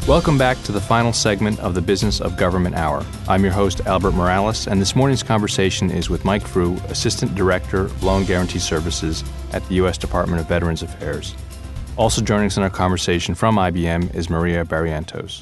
Welcome back to the final segment of the Business of Government Hour. I'm your host, Albert Morales, and this morning's conversation is with Mike Frew, Assistant Director of Loan Guarantee Services at the U.S. Department of Veterans Affairs. Also joining us in our conversation from IBM is Maria Barrientos.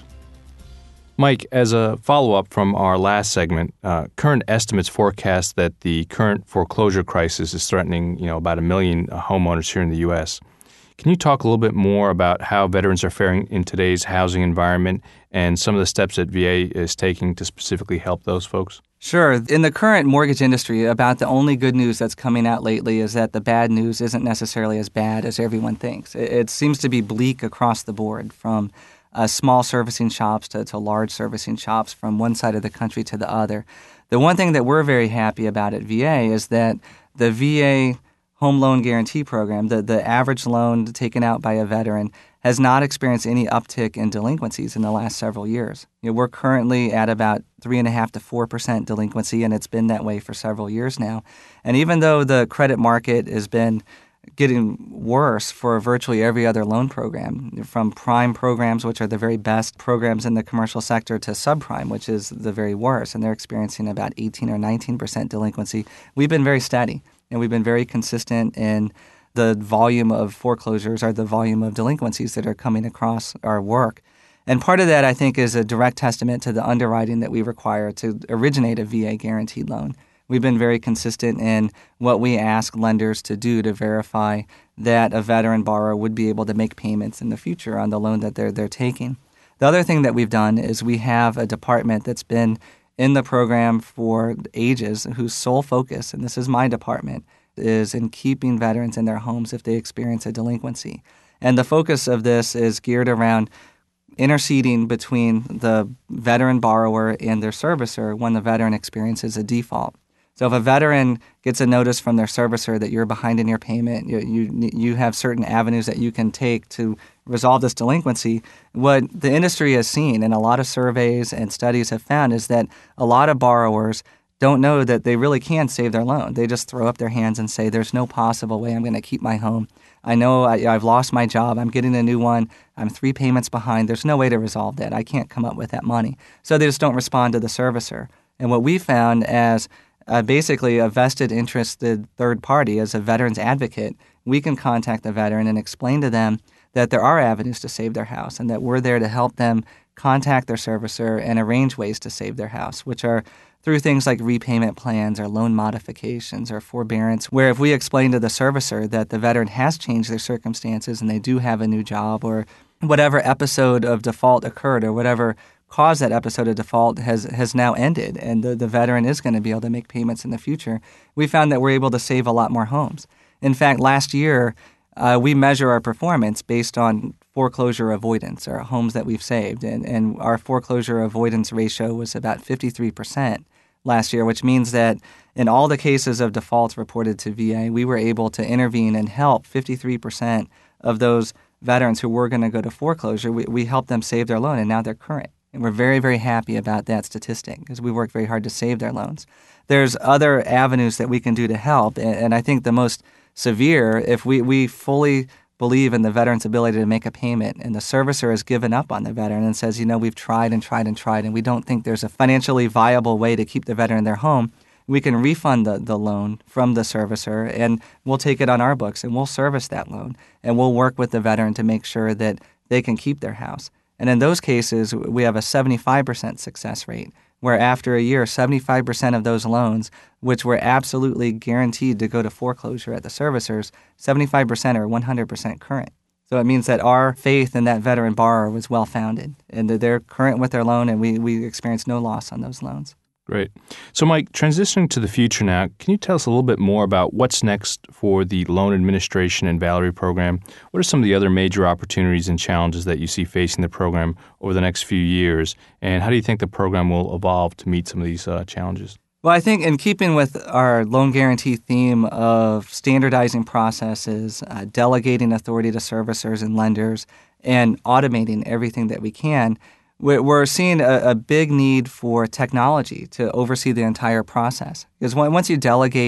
Mike, as a follow-up from our last segment, current estimates forecast that the current foreclosure crisis is threatening, about 1 million homeowners here in the U.S. Can you talk a little bit more about how veterans are faring in today's housing environment and some of the steps that VA is taking to specifically help those folks? Sure. In the current mortgage industry, about the only good news that's coming out lately is that the bad news isn't necessarily as bad as everyone thinks. It seems to be bleak across the board, from small servicing shops to large servicing shops, from one side of the country to the other. The one thing that we're very happy about at VA is that the VA Home Loan Guarantee Program, the average loan taken out by a veteran, has not experienced any uptick in delinquencies in the last several years. We're currently at about 3.5% to 4% delinquency, and it's been that way for several years now. And even though the credit market has been getting worse for virtually every other loan program, from prime programs, which are the very best programs in the commercial sector, to subprime, which is the very worst, and they're experiencing about 18 or 19% delinquency, we've been very steady. And we've been very consistent in the volume of foreclosures or the volume of delinquencies that are coming across our work. And part of that, I think, is a direct testament to the underwriting that we require to originate a VA guaranteed loan. We've been very consistent in what we ask lenders to do to verify that a veteran borrower would be able to make payments in the future on the loan that they're taking. The other thing that we've done is we have a department that's been in the program for ages, whose sole focus, and this is my department, is in keeping veterans in their homes if they experience a delinquency. And the focus of this is geared around interceding between the veteran borrower and their servicer when the veteran experiences a default. So if a veteran gets a notice from their servicer that you're behind in your payment, you have certain avenues that you can take to resolve this delinquency. What the industry has seen, and a lot of surveys and studies have found, is that a lot of borrowers don't know that they really can save their loan. They just throw up their hands and say, there's no possible way I'm going to keep my home. I know I've lost my job. I'm getting a new one. I'm 3 payments behind. There's no way to resolve that. I can't come up with that money. So they just don't respond to the servicer. And what we found as basically a vested interested third party, as a veteran's advocate, we can contact the veteran and explain to them that there are avenues to save their house and that we're there to help them contact their servicer and arrange ways to save their house, which are through things like repayment plans or loan modifications or forbearance, where if we explain to the servicer that the veteran has changed their circumstances and they do have a new job, or whatever episode of default occurred or whatever caused that episode of default has now ended and the veteran is going to be able to make payments in the future, we found that we're able to save a lot more homes. In fact, last year, we measure our performance based on foreclosure avoidance, or homes that we've saved. And our foreclosure avoidance ratio was about 53% last year, which means that in all the cases of defaults reported to VA, we were able to intervene and help 53% of those veterans who were going to go to foreclosure. We helped them save their loan, and now they're current. And we're very, very happy about that statistic because we work very hard to save their loans. There's other avenues that we can do to help, and I think the most severe, if we fully believe in the veteran's ability to make a payment and the servicer has given up on the veteran and says, we've tried and tried and tried and we don't think there's a financially viable way to keep the veteran in their home, we can refund the loan from the servicer and we'll take it on our books and we'll service that loan and we'll work with the veteran to make sure that they can keep their house. And in those cases, we have a 75% success rate, where after a year, 75% of those loans, which were absolutely guaranteed to go to foreclosure at the servicers, 75% are 100% current. So it means that our faith in that veteran borrower was well-founded, and that they're current with their loan, and we experienced no loss on those loans. Great. So, Mike, transitioning to the future now, can you tell us a little bit more about what's next for the Loan Administration and Valerie program? What are some of the other major opportunities and challenges that you see facing the program over the next few years? And how do you think the program will evolve to meet some of these challenges? Well, I think in keeping with our loan guarantee theme of standardizing processes, delegating authority to servicers and lenders, and automating everything that we can, we're seeing a big need for technology to oversee the entire process. Because once you delegate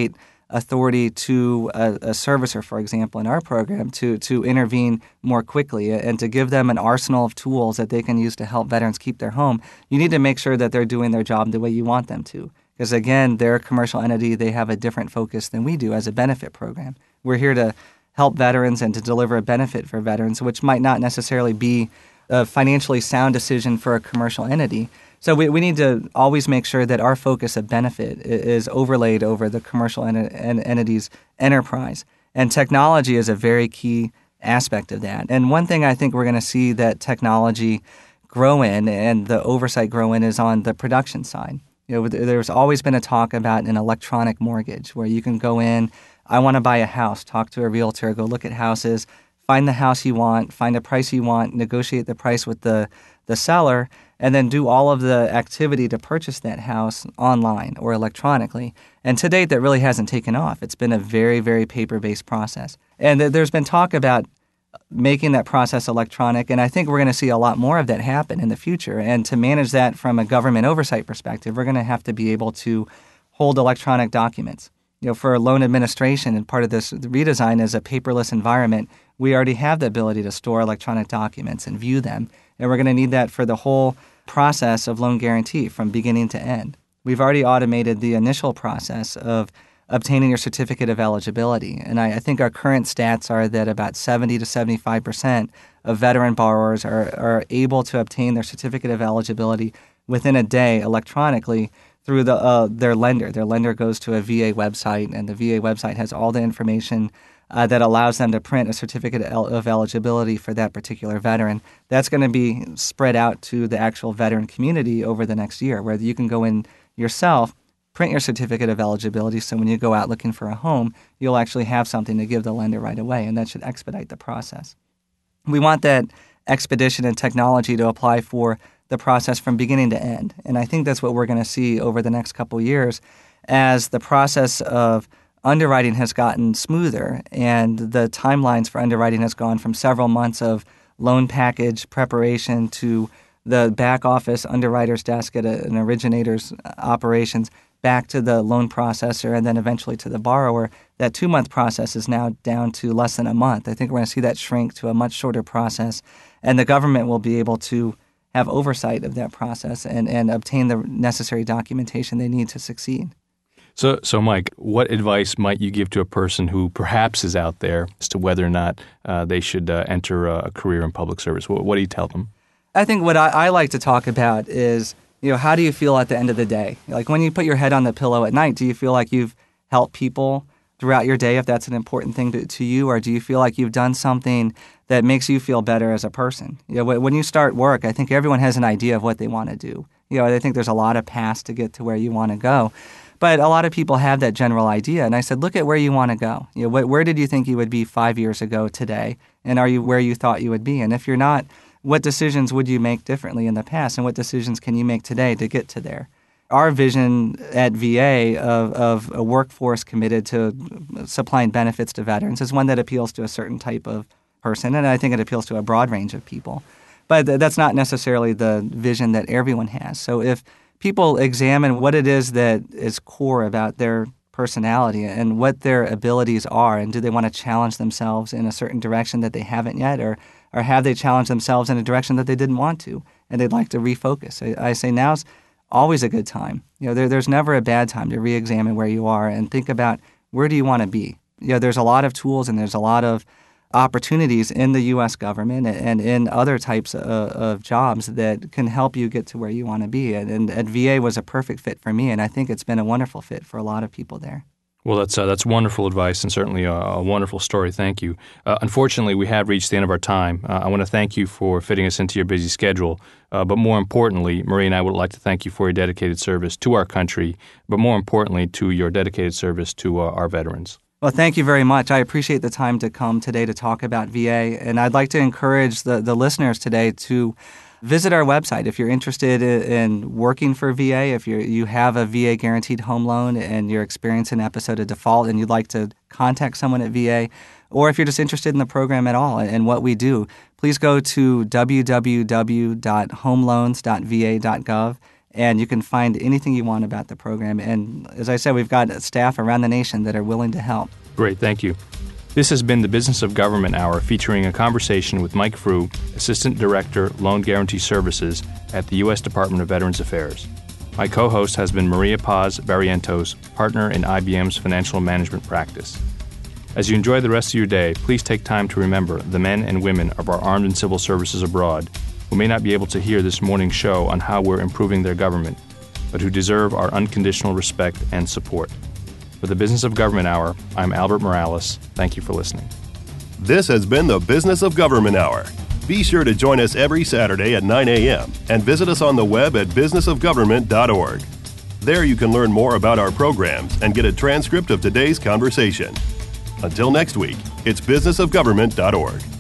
authority to a servicer, for example, in our program to intervene more quickly and to give them an arsenal of tools that they can use to help veterans keep their home. You need to make sure that they're doing their job the way you want them to. Because again, they're a commercial entity. They have a different focus than we do as a benefit program. We're here to help veterans and to deliver a benefit for veterans, which might not necessarily be a financially sound decision for a commercial entity. So we need to always make sure that our focus of benefit is overlaid over the commercial entity's enterprise. And technology is a very key aspect of that. And one thing I think we're going to see that technology grow in and the oversight grow in is on the production side. There's always been a talk about an electronic mortgage where you can go in, I want to buy a house, talk to a realtor, go look at houses, find the house you want, find a price you want, negotiate the price with the seller, and then do all of the activity to purchase that house online or electronically. And to date, that really hasn't taken off. It's been a very, very paper-based process. And there's been talk about making that process electronic, and I think we're going to see a lot more of that happen in the future. And to manage that from a government oversight perspective, we're going to have to be able to hold electronic documents. For loan administration, and part of this redesign is a paperless environment, we already have the ability to store electronic documents and view them. And we're going to need that for the whole process of loan guarantee from beginning to end. We've already automated the initial process of obtaining your certificate of eligibility. And I think our current stats are that about 70 to 75% of veteran borrowers are able to obtain their certificate of eligibility within a day electronically through their lender. Their lender goes to a VA website, and the VA website has all the information that allows them to print a certificate of eligibility for that particular veteran. That's going to be spread out to the actual veteran community over the next year, where you can go in yourself, print your certificate of eligibility, so when you go out looking for a home, you'll actually have something to give the lender right away, and that should expedite the process. We want that expedition and technology to apply for the process from beginning to end. And I think that's what we're going to see over the next couple of years as the process of underwriting has gotten smoother and the timelines for underwriting has gone from several months of loan package preparation to the back office underwriter's desk at an originator's operations back to the loan processor and then eventually to the borrower. That 2-month process is now down to less than a month. I think we're going to see that shrink to a much shorter process, and the government will be able to have oversight of that process and obtain the necessary documentation they need to succeed. So, Mike, what advice might you give to a person who perhaps is out there as to whether or not they should enter a career in public service? What do you tell them? I think what I like to talk about is, how do you feel at the end of the day? Like when you put your head on the pillow at night, do you feel like you've helped people throughout your day if that's an important thing to you, or do you feel like you've done something that makes you feel better as a person? When you start work, I think everyone has an idea of what they want to do. I think there's a lot of paths to get to where you want to go. But a lot of people have that general idea. And I said, look at where you want to go. Where did you think you would be 5 years ago today? And are you where you thought you would be? And if you're not, what decisions would you make differently in the past? And what decisions can you make today to get to there? Our vision at VA of a workforce committed to supplying benefits to veterans is one that appeals to a certain type of person, and I think it appeals to a broad range of people. But that's not necessarily the vision that everyone has. So if people examine what it is that is core about their personality and what their abilities are, and do they want to challenge themselves in a certain direction that they haven't yet, or have they challenged themselves in a direction that they didn't want to, and they'd like to refocus. I say now's always a good time. There's never a bad time to re-examine where you are and think about where do you want to be. There's a lot of tools and there's a lot of opportunities in the U.S. government and in other types of jobs that can help you get to where you want to be. And at VA was a perfect fit for me, and I think it's been a wonderful fit for a lot of people there. Well, that's wonderful advice and certainly a wonderful story. Thank you. Unfortunately, we have reached the end of our time. I want to thank you for fitting us into your busy schedule. But more importantly, Marie and I would like to thank you for your dedicated service to our country, but more importantly, to your dedicated service to our veterans. Well, thank you very much. I appreciate the time to come today to talk about VA. And I'd like to encourage the listeners today to visit our website if you're interested in working for VA, if you have a VA guaranteed home loan and you're experiencing an episode of default and you'd like to contact someone at VA, or if you're just interested in the program at all and what we do, please go to www.homeloans.va.gov and you can find anything you want about the program. And as I said, we've got staff around the nation that are willing to help. Great, thank you. This has been the Business of Government Hour, featuring a conversation with Mike Frew, Assistant Director, Loan Guarantee Services at the U.S. Department of Veterans Affairs. My co-host has been Maria Paz Barrientos, partner in IBM's financial management practice. As you enjoy the rest of your day, please take time to remember the men and women of our armed and civil services abroad who may not be able to hear this morning's show on how we're improving their government, but who deserve our unconditional respect and support. For the Business of Government Hour, I'm Albert Morales. Thank you for listening. This has been the Business of Government Hour. Be sure to join us every Saturday at 9 a.m. and visit us on the web at businessofgovernment.org. There you can learn more about our programs and get a transcript of today's conversation. Until next week, it's businessofgovernment.org.